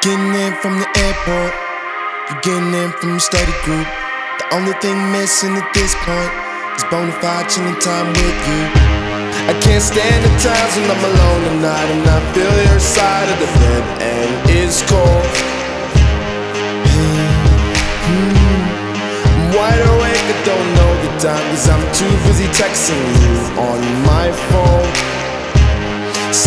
Getting in from the airport, you getting in from the study group. The only thing missing at this point is bonafide chilling time with you. I can't stand the times when I'm alone at night and I feel your side of the bed and it's cold. I'm wide awake, I don't know the time, cause I'm too busy texting you on my phone.